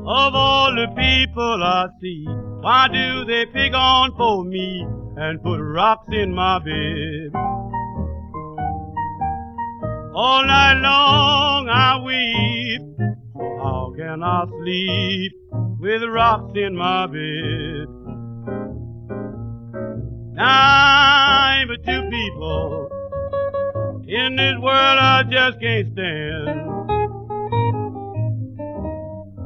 Of all the people I see, why do they pick on for me and put rocks in my bed? All night long I weep, how can I sleep with rocks in my bed? Now, but two people in this world I just can't stand.